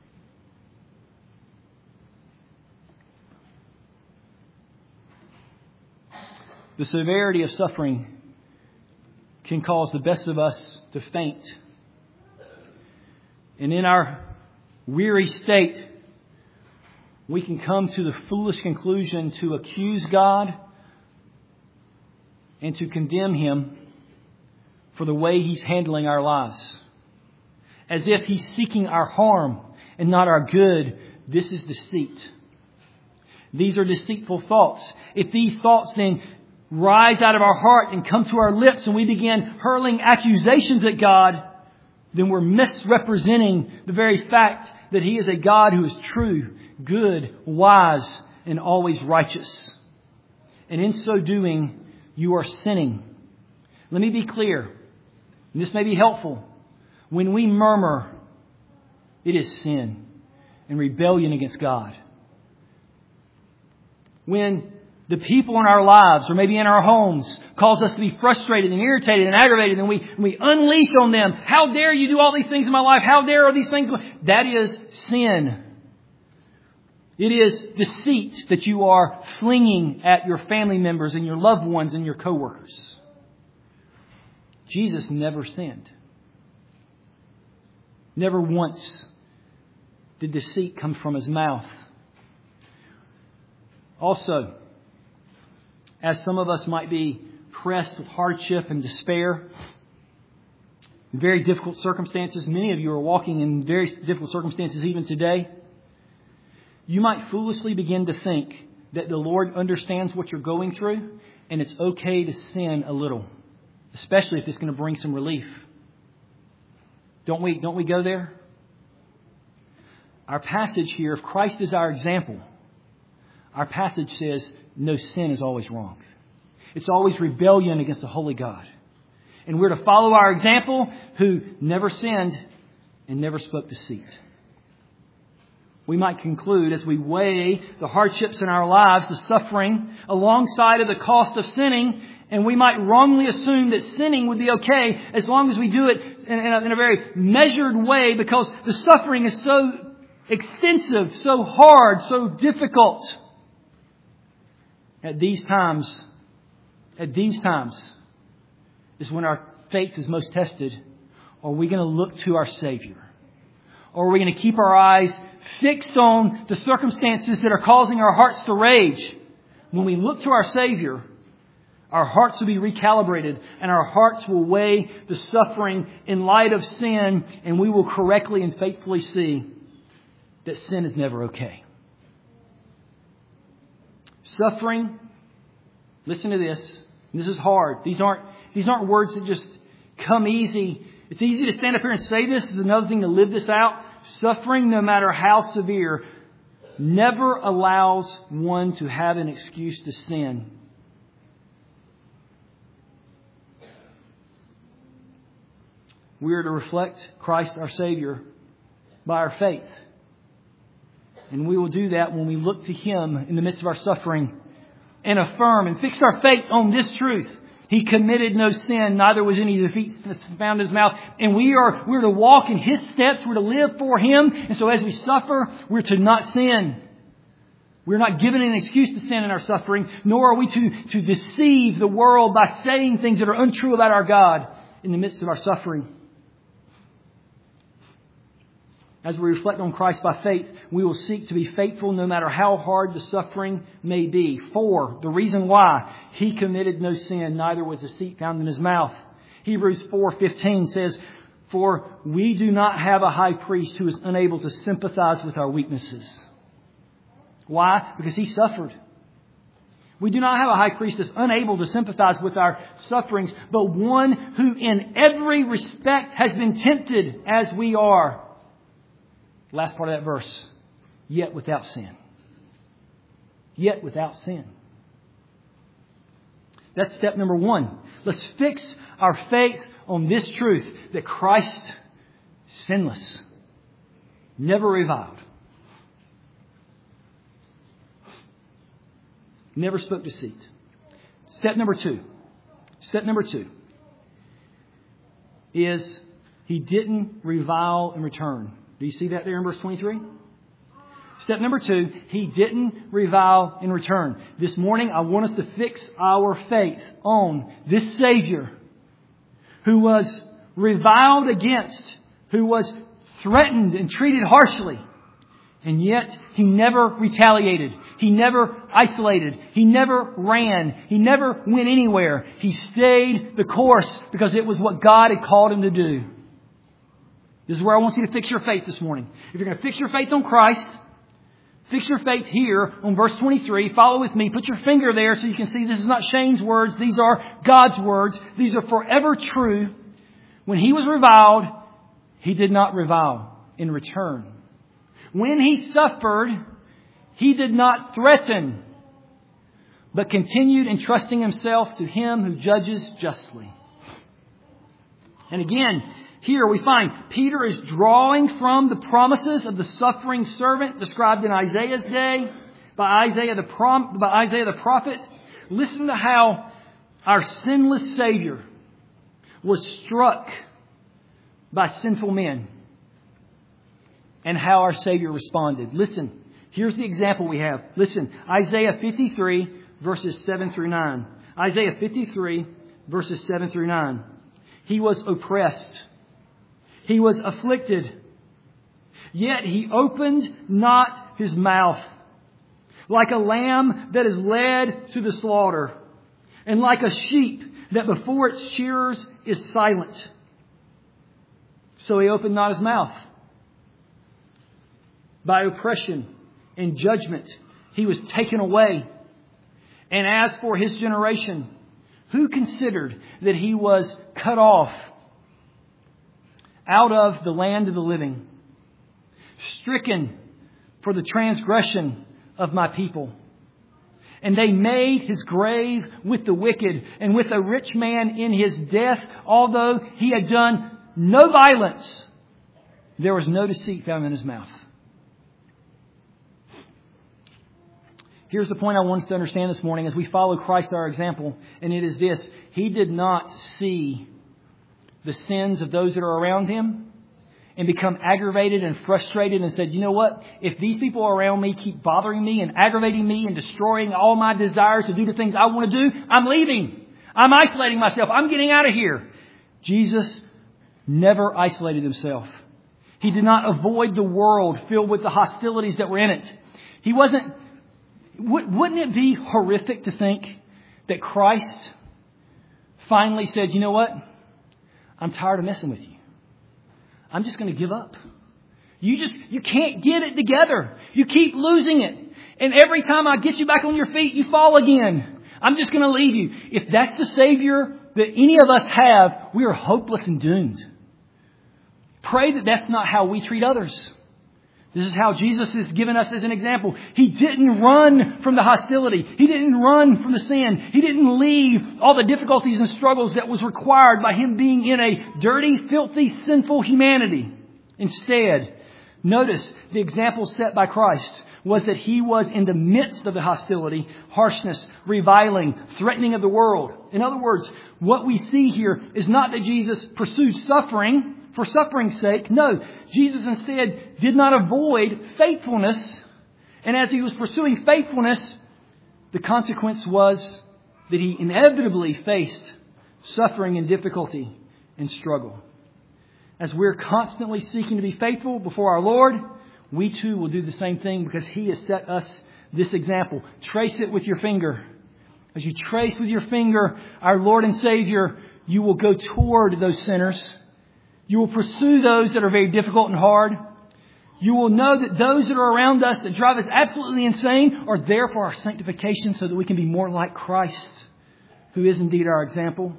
The severity of suffering can cause the best of us to faint. And in our weary state, we can come to the foolish conclusion to accuse God and to condemn Him for the way He's handling our lives. As if He's seeking our harm and not our good. This is deceit. These are deceitful thoughts. If these thoughts then rise out of our heart and come to our lips and we begin hurling accusations at God, then we're misrepresenting the very fact that He is a God who is true, good, wise, and always righteous. And in so doing, you are sinning. Let me be clear, and this may be helpful. When we murmur, it is sin and rebellion against God. When the people in our lives, or maybe in our homes, cause us to be frustrated and irritated and aggravated, and we, we unleash on them, how dare you do all these things in my life? How dare are these things? That is sin. It is deceit that you are flinging at your family members and your loved ones and your coworkers. Jesus never sinned. Never once did deceit come from His mouth. Also, as some of us might be pressed with hardship and despair, in very difficult circumstances, many of you are walking in very difficult circumstances even today, you might foolishly begin to think that the Lord understands what you're going through and it's okay to sin a little, especially if it's going to bring some relief. Don't we, don't we go there? Our passage here, if Christ is our example, our passage says no sin is always wrong. It's always rebellion against the holy God. And we're to follow our example, who never sinned and never spoke deceit. We might conclude, as we weigh the hardships in our lives, the suffering alongside of the cost of sinning, and we might wrongly assume that sinning would be okay as long as we do it in a, in a very measured way, because the suffering is so extensive, so hard, so difficult. At these times, at these times is when our faith is most tested. Are we going to look to our Savior? Or are we going to keep our eyes fixed on the circumstances that are causing our hearts to rage? When we look to our Savior, our hearts will be recalibrated and our hearts will weigh the suffering in light of sin, and we will correctly and faithfully see that sin is never okay. Suffering, listen to this. This is hard. These aren't, these aren't words that just come easy. It's easy to stand up here and say this. It's another thing to live this out. Suffering, no matter how severe, never allows one to have an excuse to sin. We are to reflect Christ our Savior by our faith. And we will do that when we look to Him in the midst of our suffering and affirm and fix our faith on this truth. He committed no sin, neither was any defeat found in His mouth. And we are, we're to walk in His steps. We're to live for Him. And so as we suffer, we're to not sin. We're not given an excuse to sin in our suffering, nor are we to, to deceive the world by saying things that are untrue about our God in the midst of our suffering. As we reflect on Christ by faith, we will seek to be faithful no matter how hard the suffering may be. For the reason why He committed no sin, neither was deceit found in His mouth. Hebrews four fifteen says, "For we do not have a high priest who is unable to sympathize with our weaknesses." Why? Because He suffered. We do not have a high priest that's unable to sympathize with our sufferings, but one who in every respect has been tempted as we are. Last part of that verse. Yet without sin. Yet without sin. That's step number one. Let's fix our faith on this truth that Christ, sinless, never reviled, never spoke deceit. Step number two. Step number two is He didn't revile in return. Do you see that there in verse twenty-three? Step number two, He didn't revile in return. This morning, I want us to fix our faith on this Savior who was reviled against, who was threatened and treated harshly. And yet, He never retaliated. He never isolated. He never ran. He never went anywhere. He stayed the course because it was what God had called Him to do. This is where I want you to fix your faith this morning. If you're going to fix your faith on Christ, fix your faith here on verse twenty-three. Follow with me. Put your finger there so you can see this is not Shane's words. These are God's words. These are forever true. When He was reviled, He did not revile in return. When He suffered, He did not threaten, but continued entrusting Himself to Him who judges justly. And again, here we find Peter is drawing from the promises of the suffering servant described in Isaiah's day by Isaiah the, prom- by Isaiah the prophet. Listen to how our sinless Savior was struck by sinful men and how our Savior responded. Listen, here's the example we have. Listen, Isaiah fifty-three, verses seven through nine. Isaiah fifty-three, verses seven through nine. He was oppressed. He was afflicted. Yet He opened not His mouth. Like a lamb that is led to the slaughter, and like a sheep that before its shearers is silent, so He opened not His mouth. By oppression and judgment He was taken away. And as for His generation, who considered that He was cut off out of the land of the living, stricken for the transgression of my people? And they made His grave with the wicked and with a rich man in his death, although he had done no violence, there was no deceit found in His mouth. Here's the point I want us to understand this morning as we follow Christ, our example, and it is this: He did not see the sins of those that are around Him and become aggravated and frustrated and said, you know what? If these people around me keep bothering me and aggravating me and destroying all my desires to do the things I want to do, I'm leaving. I'm isolating myself. I'm getting out of here. Jesus never isolated Himself. He did not avoid the world filled with the hostilities that were in it. He wasn't... Wouldn't it be horrific to think that Christ finally said, you know what? I'm tired of messing with you. I'm just going to give up. You just, you can't get it together. You keep losing it. And every time I get you back on your feet, you fall again. I'm just going to leave you. If that's the Savior that any of us have, we are hopeless and doomed. Pray that that's not how we treat others. This is how Jesus has given us as an example. He didn't run from the hostility. He didn't run from the sin. He didn't leave all the difficulties and struggles that was required by Him being in a dirty, filthy, sinful humanity. Instead, notice the example set by Christ was that He was in the midst of the hostility, harshness, reviling, threatening of the world. In other words, what we see here is not that Jesus pursued suffering for suffering's sake. No, Jesus instead did not avoid faithfulness. And as He was pursuing faithfulness, the consequence was that He inevitably faced suffering and difficulty and struggle. As we're constantly seeking to be faithful before our Lord, we too will do the same thing because He has set us this example. Trace it with your finger. As you trace with your finger our Lord and Savior, you will go toward those sinners. You will pursue those that are very difficult and hard. You will know that those that are around us that drive us absolutely insane are there for our sanctification so that we can be more like Christ, who is indeed our example.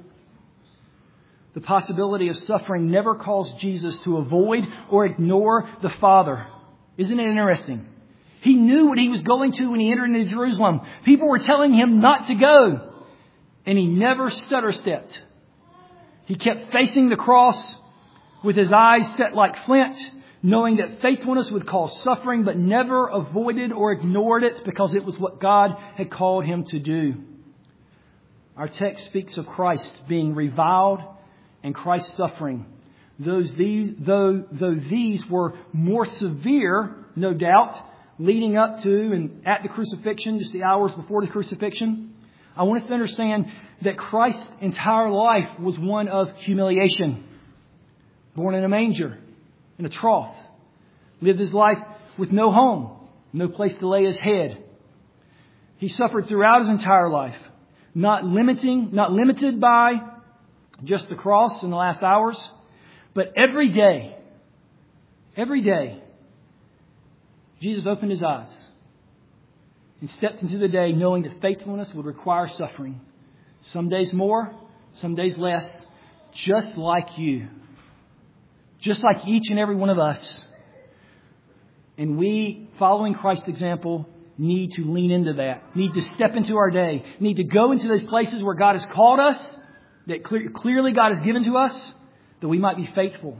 The possibility of suffering never caused Jesus to avoid or ignore the Father. Isn't it interesting? He knew what He was going to when He entered into Jerusalem. People were telling Him not to go. And He never stutter-stepped. He kept facing the cross with His eyes set like flint, knowing that faithfulness would cause suffering, but never avoided or ignored it because it was what God had called Him to do. Our text speaks of Christ being reviled and Christ's suffering. Those these, though, though these were more severe, no doubt, leading up to and at the crucifixion, just the hours before the crucifixion, I want us to understand that Christ's entire life was one of humiliation. Born in a manger, in a trough. Lived His life with no home, no place to lay his head. He suffered throughout his entire life, not limiting, not limited by just the cross in the last hours, but every day, every day, Jesus opened his eyes and stepped into the day knowing that faithfulness would require suffering. Some days more, some days less, just like you. Just like each and every one of us. And we, following Christ's example, need to lean into that. Need to step into our day. Need to go into those places where God has called us, that clear, clearly God has given to us, that we might be faithful.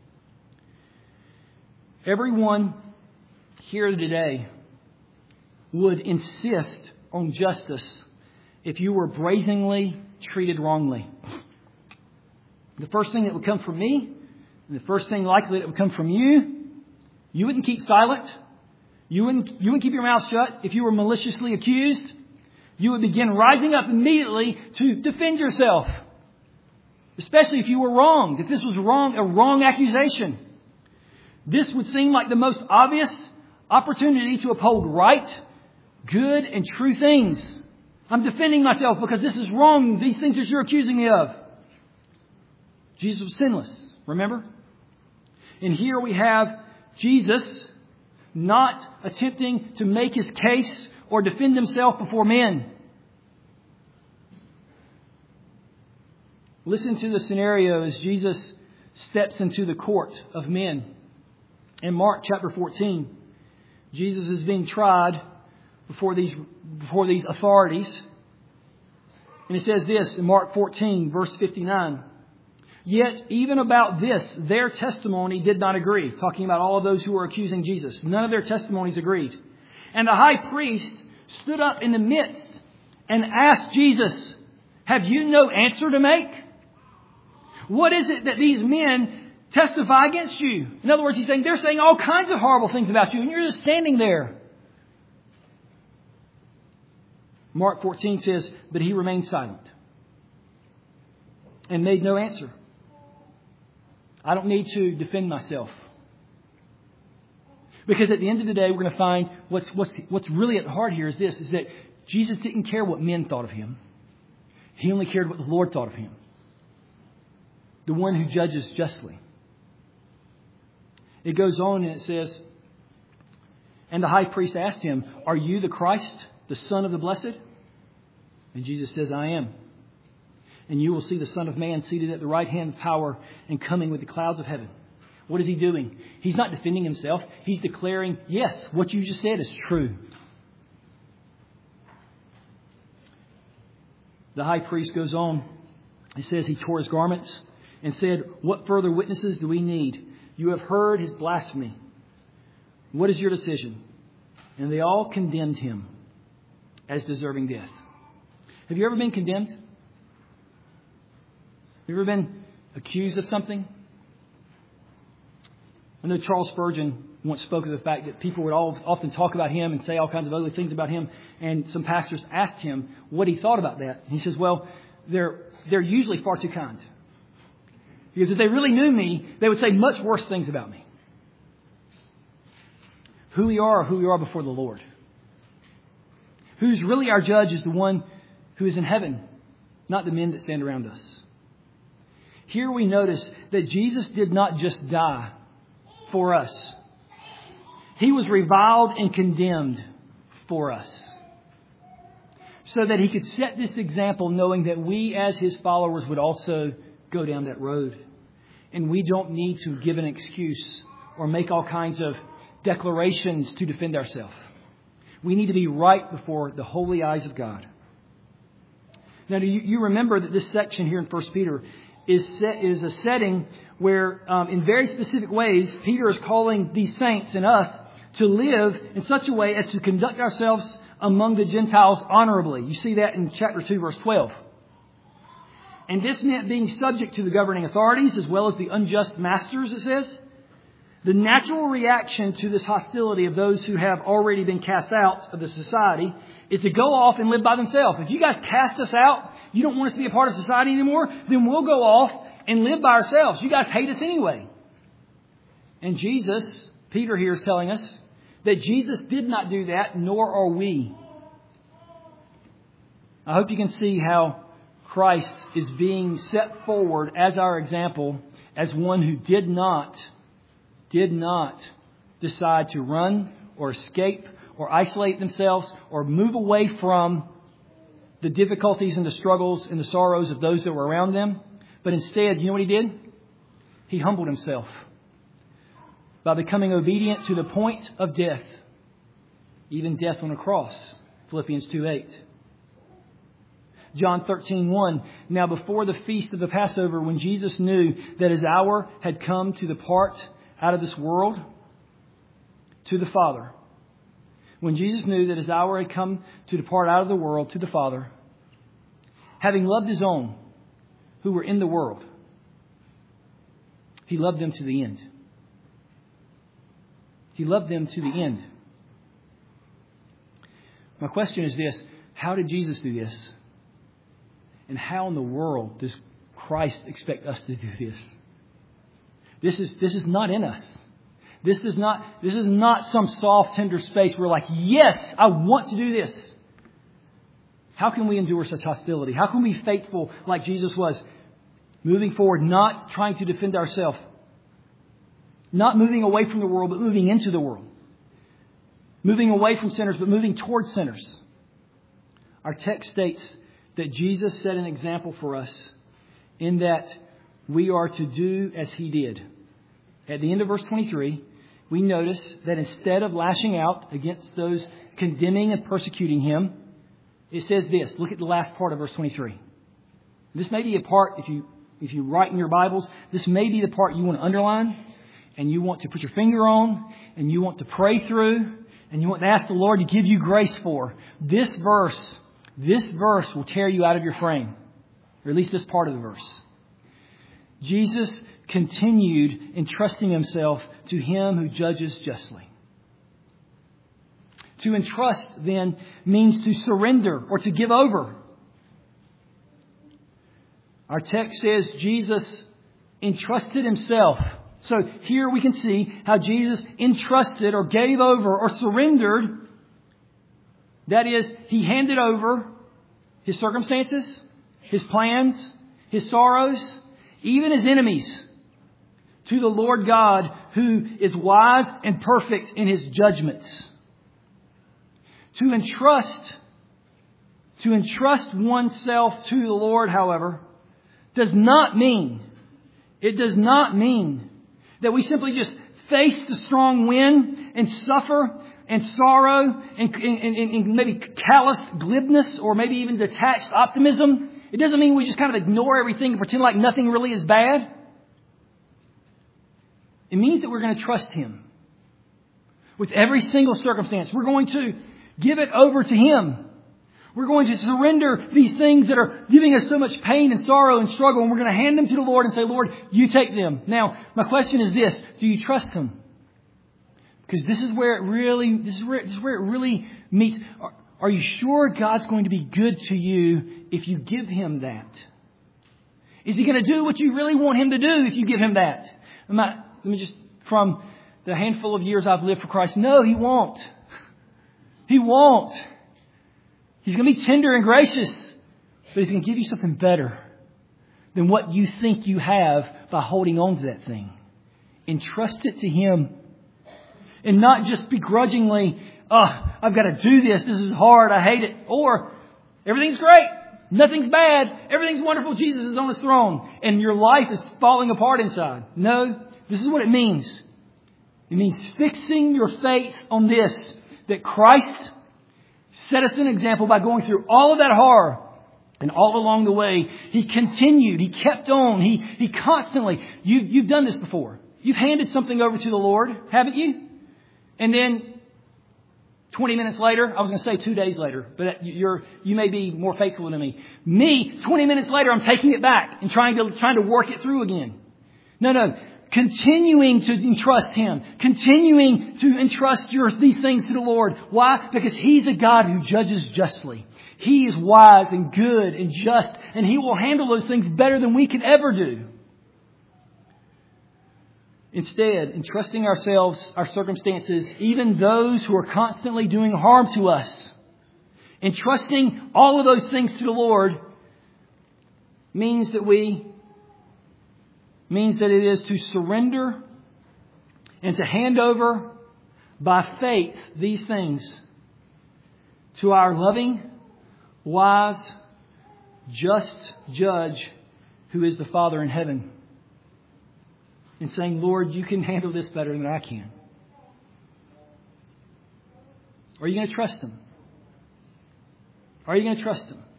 Everyone here today would insist on justice if you were brazenly treated wrongly. The first thing that would come from me, and the first thing likely that would come from you, you wouldn't keep silent. You wouldn't, you wouldn't keep your mouth shut if you were maliciously accused. You would begin rising up immediately to defend yourself. Especially if you were wronged, if this was wrong, a wrong accusation. This would seem like the most obvious opportunity to uphold right, good, and true things. I'm defending myself because this is wrong. These things that you're accusing me of. Jesus was sinless, remember? And here we have Jesus not attempting to make his case or defend himself before men. Listen to the scenario as Jesus steps into the court of men. In Mark chapter fourteen, Jesus is being tried before these, before these authorities. And it says this in Mark fourteen, verse fifty-nine. Yet even about this, their testimony did not agree. Talking about all of those who were accusing Jesus. None of their testimonies agreed. And the high priest stood up in the midst and asked Jesus, have you no answer to make? What is it that these men testify against you? In other words, he's saying they're saying all kinds of horrible things about you and you're just standing there. Mark fourteen says, but he remained silent and made no answer. I don't need to defend myself. Because at the end of the day, we're going to find what's, what's, what's really at the heart here is this, is that Jesus didn't care what men thought of him. He only cared what the Lord thought of him. The one who judges justly. It goes on and it says, and the high priest asked him, are you the Christ, the Son of the Blessed? And Jesus says, I am. And you will see the Son of Man seated at the right hand of power and coming with the clouds of heaven. What is he doing? He's not defending himself. He's declaring, yes, what you just said is true. The high priest goes on. He says he tore his garments and said, what further witnesses do we need? You have heard his blasphemy. What is your decision? And they all condemned him as deserving death. Have you ever been condemned? Have you ever been accused of something? I know Charles Spurgeon once spoke of the fact that people would all often talk about him and say all kinds of ugly things about him. And some pastors asked him what he thought about that. And he says, well, they're, they're usually far too kind. Because if they really knew me, they would say much worse things about me. Who we are or who we are before the Lord. Who's really our judge is the one who is in heaven, not the men that stand around us. Here we notice that Jesus did not just die for us. He was reviled and condemned for us. So that he could set this example knowing that we as his followers would also go down that road. And we don't need to give an excuse or make all kinds of declarations to defend ourselves. We need to be right before the holy eyes of God. Now, do you, you remember that this section here in First Peter is set, is a setting where, um, in very specific ways, Peter is calling these saints and us to live in such a way as to conduct ourselves among the Gentiles honorably. You see that in chapter two, verse twelve. And this meant being subject to the governing authorities as well as the unjust masters, it says. The natural reaction to this hostility of those who have already been cast out of the society is to go off and live by themselves. If you guys cast us out, you don't want us to be a part of society anymore, then we'll go off and live by ourselves. You guys hate us anyway. And Jesus, Peter here is telling us, That Jesus did not do that, nor are we. I hope you can see how Christ is being set forward as our example, as one who did not, did not decide to run or escape or isolate themselves or move away from the difficulties and the struggles and the sorrows of those that were around them. But instead, you know what He did? He humbled Himself by becoming obedient to the point of death, even death on a cross. Philippians two eight. John thirteen one. Now before the feast of the Passover, when Jesus knew that His hour had come to depart out of this world to the Father. When Jesus knew that His hour had come to depart out of the world to the Father, having loved His own who were in the world, He loved them to the end. He loved them to the end. My question is this: how did Jesus do this? And how in the world does Christ expect us to do this? This is, this is not in us. This is not, this is not some soft, tender space where we're like, yes, I want to do this. How can we endure such hostility? How can we be faithful like Jesus was? Moving forward, not trying to defend ourselves. Not moving away from the world, but moving into the world. Moving away from sinners, but moving towards sinners. Our text states that Jesus set an example for us in that we are to do as He did. At the end of verse twenty-three, we notice that instead of lashing out against those condemning and persecuting Him, it says this. Look at the last part of verse twenty-three. This may be a part, if you if you write in your Bibles, this may be the part you want to underline and you want to put your finger on and you want to pray through and you want to ask the Lord to give you grace for. This verse, this verse will tear you out of your frame, or at least this part of the verse. Jesus continued entrusting Himself to Him who judges justly. To entrust, then, means to surrender or to give over. Our text says Jesus entrusted Himself. So here we can see how Jesus entrusted or gave over or surrendered. That is, He handed over His circumstances, His plans, His sorrows, even His enemies, to the Lord God who is wise and perfect in His judgments. To entrust, to entrust oneself to the Lord, however, does not mean, it does not mean that we simply just face the strong wind and suffer and sorrow and, and, and, and maybe calloused glibness or maybe even detached optimism. It doesn't mean we just kind of ignore everything and pretend like nothing really is bad. It means that we're going to trust Him with every single circumstance. We're going to give it over to Him. We're going to surrender these things that are giving us so much pain and sorrow and struggle, and we're going to hand them to the Lord and say, Lord, you take them. Now, my question is this: do you trust Him? Because this is where it really, this is where, this is where it really meets. Are, are you sure God's going to be good to you if you give Him that? Is He going to do what you really want Him to do if you give Him that? Am I, let me just, from the handful of years I've lived for Christ, no, He won't. He won't. He's going to be tender and gracious, but He's going to give you something better than what you think you have by holding on to that thing. Entrust it to Him. And not just begrudgingly, oh, I've got to do this. This is hard. I hate it. Or, everything's great. Nothing's bad. Everything's wonderful. Jesus is on His throne. And your life is falling apart inside. No, this is what it means. It means fixing your faith on this, that Christ set us an example by going through all of that horror. And all along the way, He continued. He kept on. He he constantly. You, you've done this before. You've handed something over to the Lord, haven't you? And then twenty minutes later, I was going to say two days later, but you're you may be more faithful than me. Me, twenty minutes later, I'm taking it back and trying to trying to work it through again. No, no. Continuing to entrust Him. Continuing to entrust your, these things to the Lord. Why? Because He's a God who judges justly. He is wise and good and just. And He will handle those things better than we can ever do. Instead, entrusting ourselves, our circumstances, even those who are constantly doing harm to us, entrusting all of those things to the Lord means that we, means that it is to surrender and to hand over by faith these things to our loving, wise, just judge who is the Father in heaven. And saying, Lord, you can handle this better than I can. Are you going to trust Him? Are you going to trust Him?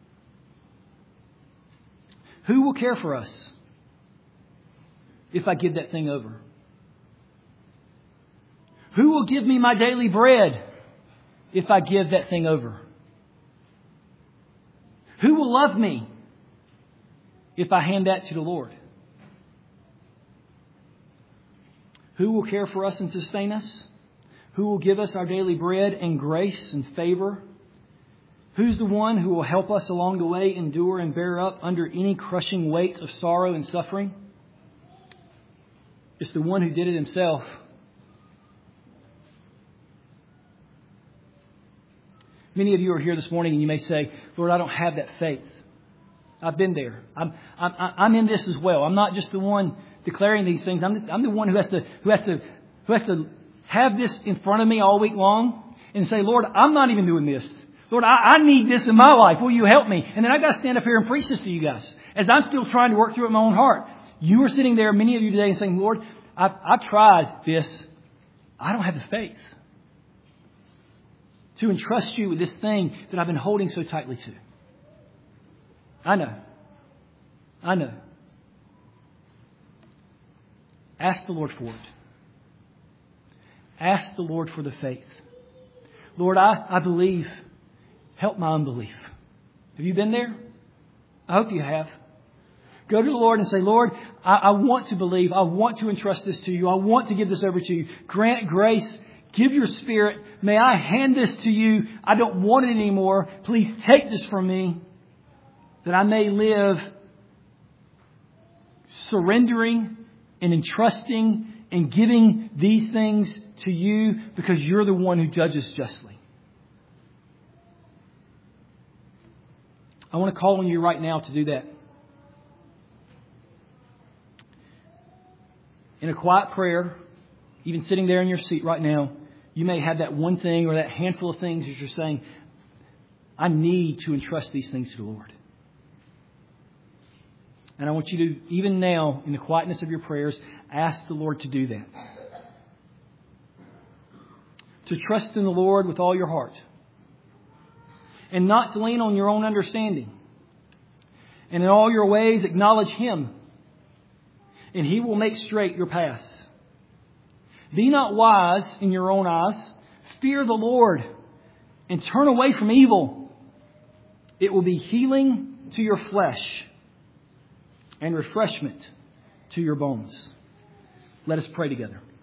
Who will care for us if I give that thing over? Who will give me my daily bread if I give that thing over? Who will love me if I hand that to the Lord? Who will care for us and sustain us? Who will give us our daily bread and grace and favor? Who's the one who will help us along the way endure and bear up under any crushing weight of sorrow and suffering? It's the one who did it Himself. Many of you are here this morning and you may say, Lord, I don't have that faith. I've been there. I'm, I'm, I'm in this as well. I'm not just the one declaring these things. I'm the, I'm the one who has to, who has to, who has to have this in front of me all week long and say, Lord, I'm not even doing this. Lord, I, I need this in my life. Will you help me? And then I got to stand up here and preach this to you guys as I'm still trying to work through it in my own heart. You are sitting there, many of you today, and saying, Lord, I've, I've tried this. I don't have the faith to entrust you with this thing that I've been holding so tightly to. I know. I know. Ask the Lord for it. Ask the Lord for the faith. Lord, I, I believe. Help my unbelief. Have you been there? I hope you have. Go to the Lord and say, Lord, I, I want to believe. I want to entrust this to you. I want to give this over to you. Grant grace. Give your Spirit. May I hand this to you. I don't want it anymore. Please take this from me, that I may live surrendering and entrusting and giving these things to you because you're the one who judges justly. I want to call on you right now to do that. In a quiet prayer, even sitting there in your seat right now, you may have that one thing or that handful of things that you're saying, I need to entrust these things to the Lord. And I want you to, even now, in the quietness of your prayers, ask the Lord to do that. To trust in the Lord with all your heart. And not to lean on your own understanding. And in all your ways, acknowledge Him. And He will make straight your paths. Be not wise in your own eyes. Fear the Lord. And turn away from evil. It will be healing to your flesh and refreshment to your bones. Let us pray together.